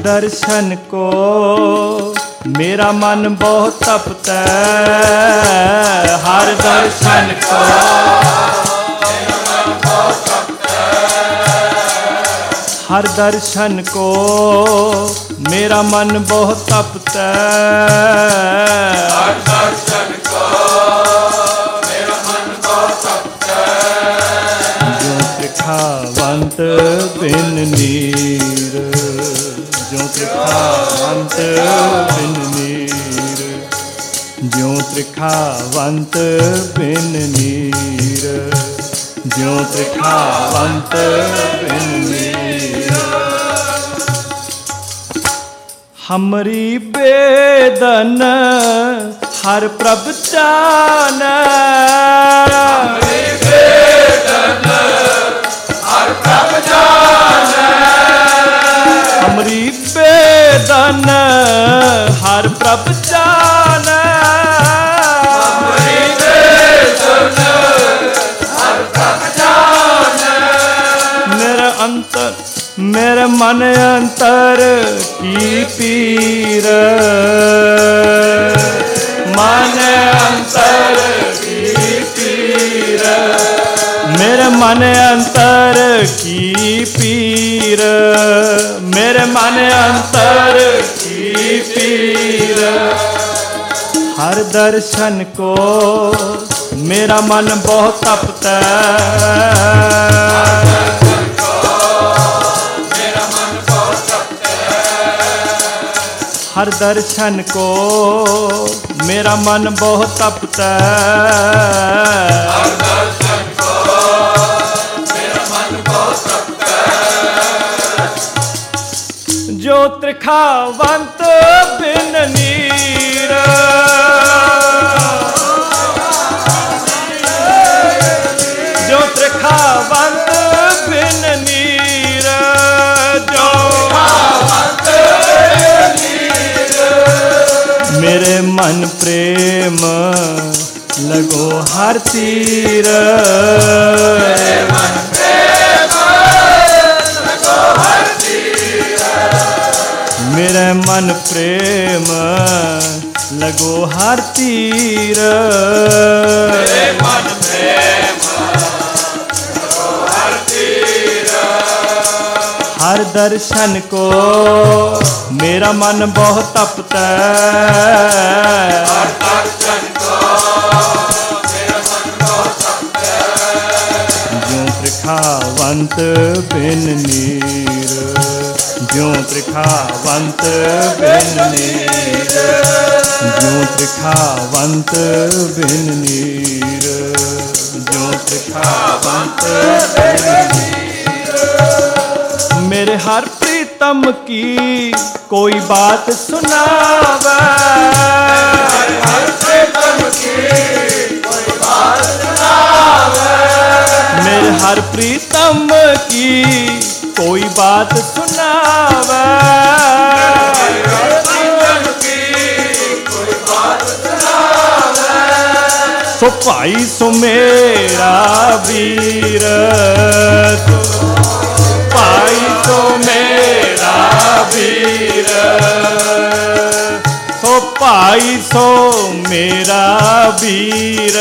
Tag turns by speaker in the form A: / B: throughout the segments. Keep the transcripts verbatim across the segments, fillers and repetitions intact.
A: दर्शन को मेरा मन बहुत तपता है, हर दर्शन को मेरा मन बहुत तपता है, हर दर्शन को मेरा मन बहुत तपता है, हर दर्शन को मेरा मन बहुत तपता है। जो त्रिखावंत बिन नीर, जो त्रिखावंत बिन नीर, जो त्रिखावंत बिन नीर, जो त्रिखावंत बिन नीर। हमरी बेदन हर प्रभ जानै, हमरी बेदन हर प्रभ जानै, हमरी बेदन हर प्रभ जानै, हमरी बेदन हर प्रभ जानै। मेरे अंतर मेरे मन अंतर की पीर, मन अंतर की पीर, मेरे मन अंतर की पीर, मेरे मन अंतर की पीर। हर दर्शन को मेरा मन बहुत तपता है, हर दर्शन को मेरा मन बहुत तपता है, हर दर्शन को मेरा मन बहुत तपता है। जो त्रिखावंत बिन नीर, जो त्रिखावंत बिन नीर, जो मेरे मन प्रेम लगो हर तीर, मेरे मन प्रेम लगो हर तीर, मेरे मन प्रेम लगो हर तीर, मेरे मन प्रेम लगो हर तीर। हर दर्शन को मेरा मन बहुत तपता है, हर दर्शन को मेरा मन बहुत तपता है। जो त्रिखावंत बिन नीर, जो त्रिखावंत बिन नीर, जो त्रिखावंत बिन नीर, जो त्रिखावंत बिन नीर। मेरे हर प्रीतम की कोई बात सुनावे, हर प्रीतम की कोई बात सुनावे, मेरे हर प्रीतम की कोई बात सुनावे, हर प्रीतम की कोई बात सुनावे। सो भाई सो मेरा वीर, भाई तो मेरा वीर, सो भाई सो मेरा वीर,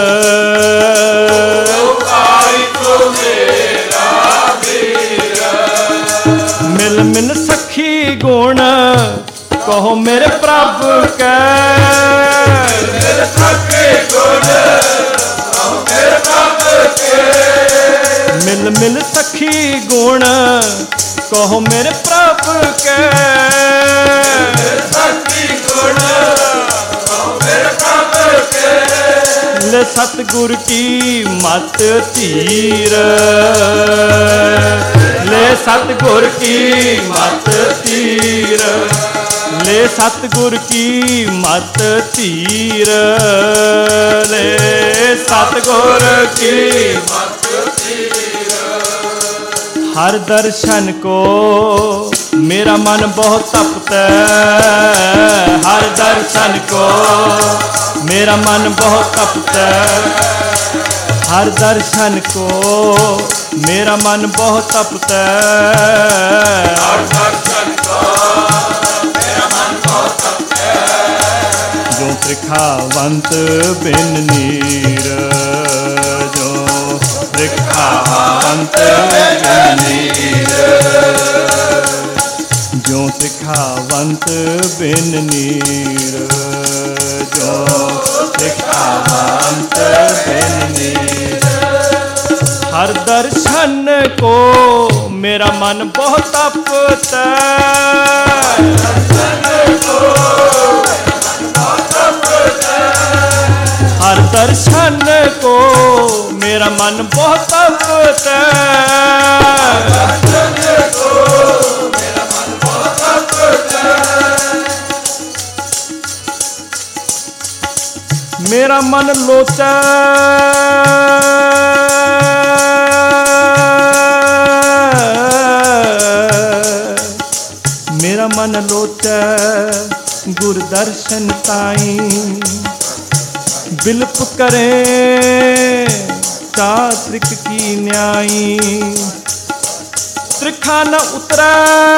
A: भाई तो मेरा वीर। मिल मिल सखी गुण कहो मेरे प्रभु के, मिल सखी गुण कहो मेरे प्रभु के, मिल मिल सखी गुण कहो मेरे प्रभु के, सखी गुण कहो मेरे प्रभु के। ले सतगुर की मत तीर, ले सतगुर की मत तीर, ले सतगुर की मत तीर, ले सतगुर की मत तीर। हर दर्शन को मेरा मन बहुत तपता है, हर दर्शन को मेरा मन बहुत तपता है, हर दर्शन को मेरा मन बहुत तपता है, हर दर्शन को त्रिखावंत बिन नीर, जो त्रिखावंत बिन नीर, जो त्रिखावंत बिन नीर, जो त्रिखावंत बिन नीर। हर दर्शन को मेरा मन बहुत तपता, हर दर्शन को मेरा मन बहुत तपता, मेरा मन लोचा मेरा मन लोचा गुर दर्शन ताई, बिलप करें चात्रिक की न्याई, त्रिखा न उतरा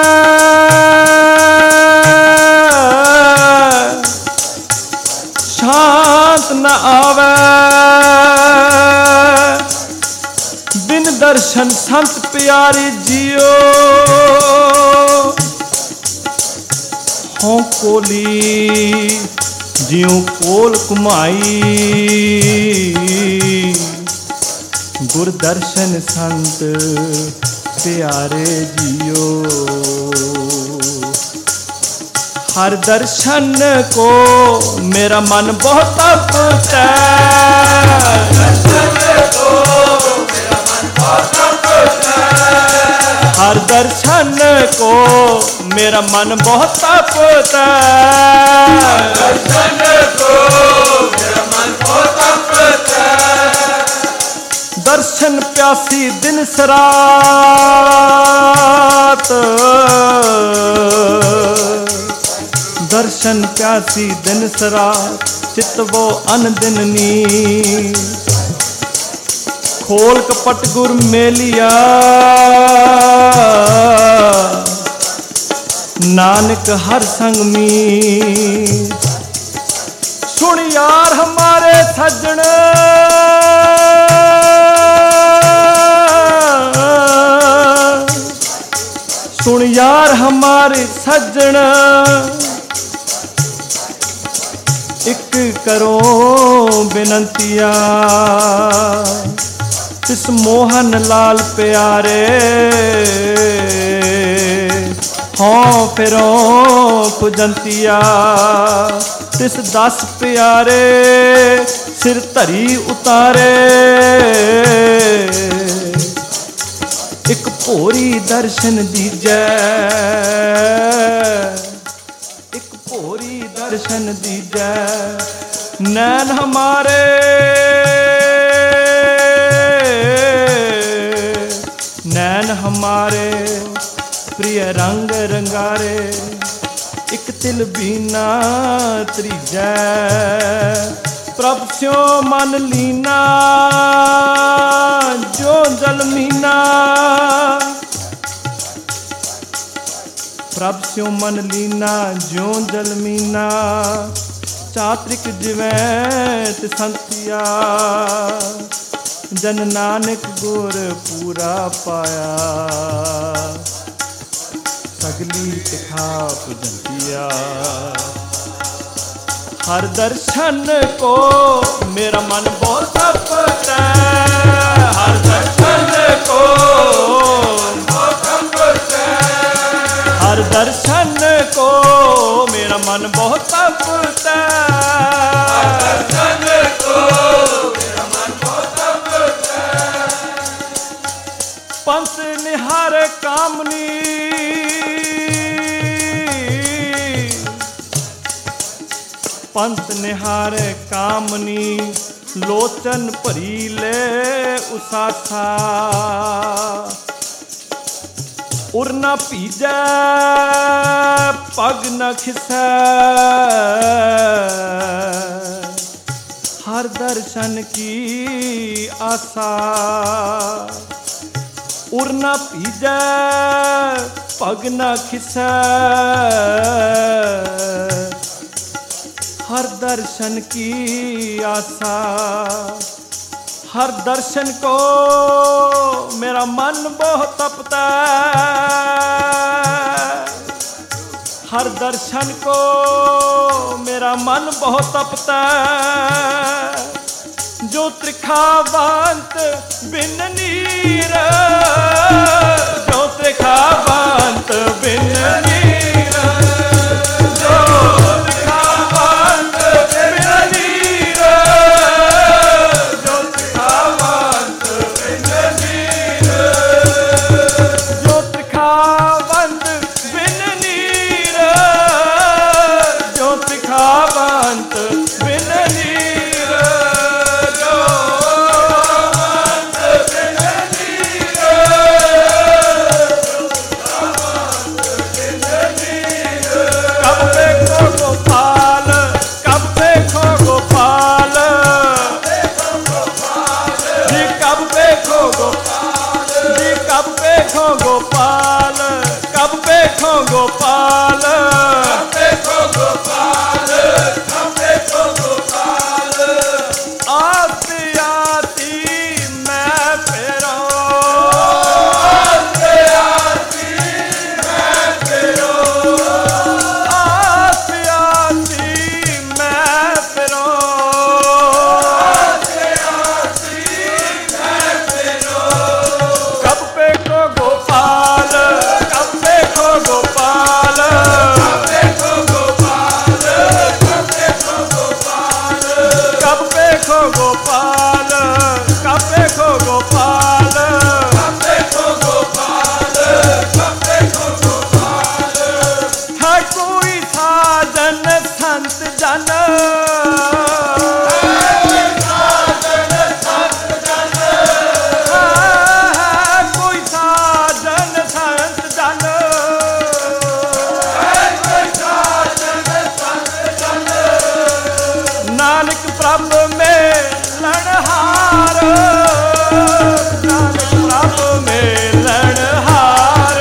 A: शांत न आवे, बिन दर्शन संत प्यारे जियो, हों कोली जियो कोल कुमाई, गुर दर्शन संत प्यारे जियो। हर दर्शन को मेरा मन बहुत तपता, हर दर्शन को मेरा मन बहुत तपता, दर्शन प्यासी दिन सरात, दर्शन प्यासी दिन सरात, चित वो अन दिन नी, खोल कपट गुर मेलिया, नानक हर संग मी। सुन यार हमारे सज्जन, सुन यार हमारे सज्जन, एक करो बिनतिया, तिस मोहन लाल प्यारे, हों फिरो खुजंतिया, तिस दस प्यारे सिर धरी उतारे, एक भोरी दर्शन दीजै, एक भोरी दर्शन दीजै, नैन हमारे नैन हमारे प्रिय रंग रंगारे, एक तिल बीना त्रिजै, प्रभ स्यो मन लीना जो जल मीना, प्रभ स्यो मन लीना जो जल मीना, चात्रिक जिवैत संतिया, जन नानक गुर पूरा पाया, सगली तिखा पुजंतिया। हर दर्शन को मेरा मन बहुत तपता, हर दर्शन को हर दर्शन को मेरा मन बहुत तपता, हर दर्शन को मेरा मन बहुत तपता। पंथ निहार कामनी, पंथ निहार कामनी, लोचन भरी ले उसासा, उर न पीजै पग न खिसै, हर दर्शन की आशा, उर न पीजै पग न खिसै, हर दर्शन की आशा। हर दर्शन को मेरा मन बहुत तपता, हर दर्शन को मेरा मन बहुत तपता। जो त्रिखावंत बिन नीर, जो त्रिखावंत बिन नीर, जो त्रिखावंत बिन नीर, जो त्रिखावंत बिन नीर, जो त्रिखावंत बिन नीर, जो त्रिखावंत बिन नीर। गोपाल कब देखो गोपाल, कब देखो गोपाल, कब देखो गोपाल। आती आती मैं फिरो, आती आती मैं फिरो, आती आती मैं फिरो, आती आती मैं फिरो। कब देखो गोपाल, कब देखो गोपाल, कब देखो गोपाल, कब देखो गोपाल, कब देखो गोपाल, कब देखो गोपाल, कब देखो गोपाल, कब देखो गोपाल। है कोई साजन संत जन, नानक प्रभु में लड़हार, नानक प्रभु में लड़हार,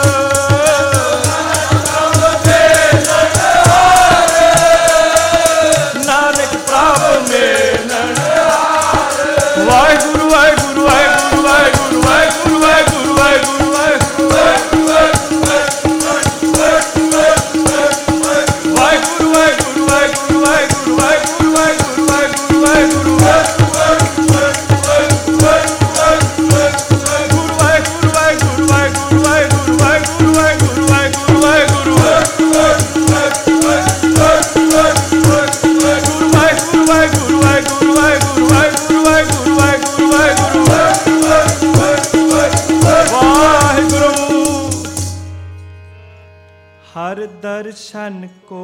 A: नानक प्रभु में लड़हार। वाहिगुरु वाहिगुरु वाहिगुरु वाहिगुरु वाहिगुरु वाहिगुरु वाहिगुरु वाहिगुरु वाहिगुरु वाहिगुरु वाहिगुरु वाहिगुरु हर दर्शन को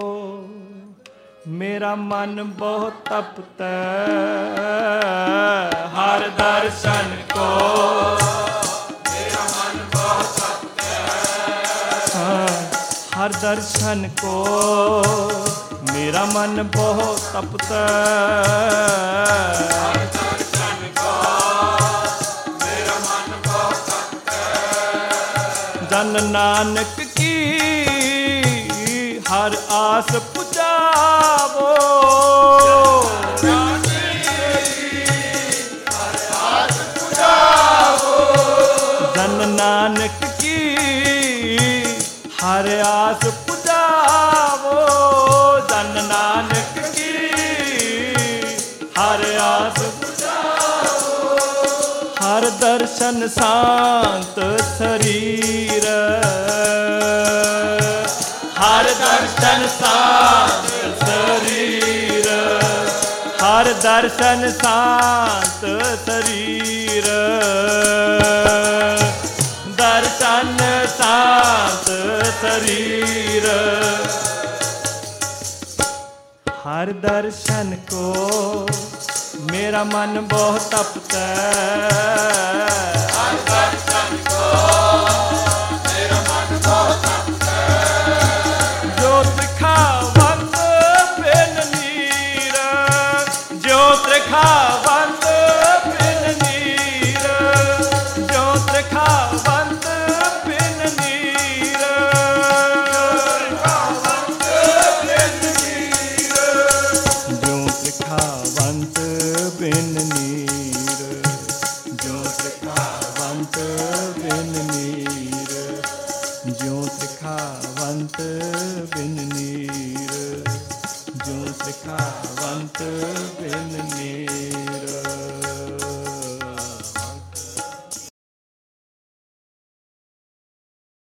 A: मेरा मन बहुत तपता, हर दर्शन को मेरा मन बहुत तपता, हर दर्शन को मेरा मन बहुत तपता, हर दर्शन को मेरा मन बहुत तपता। जन नानक की हर आस पुजावो, हर आस पुजावो। जन नानक की हर आस पुजावो, जन नानक की हर आस पुजावो। हर दर्शन शांत शरीर, हर दर्शन शांत शरीर, हर दर्शन शांत शरीर, दर्शन शांत शरीर। हर दर्शन को मेरा मन बहुत तपता, हर दर्शन को मेरा मन बहुत तपता। जो त्रिखावंत बिन नीर, जो त्रिखावंत बिन नीर, जो त्रिखावंत बिन नीर, त्रिखावंत बिन नीर। सिखावंत बिन नीर, जो सिखावंत बिन नीर।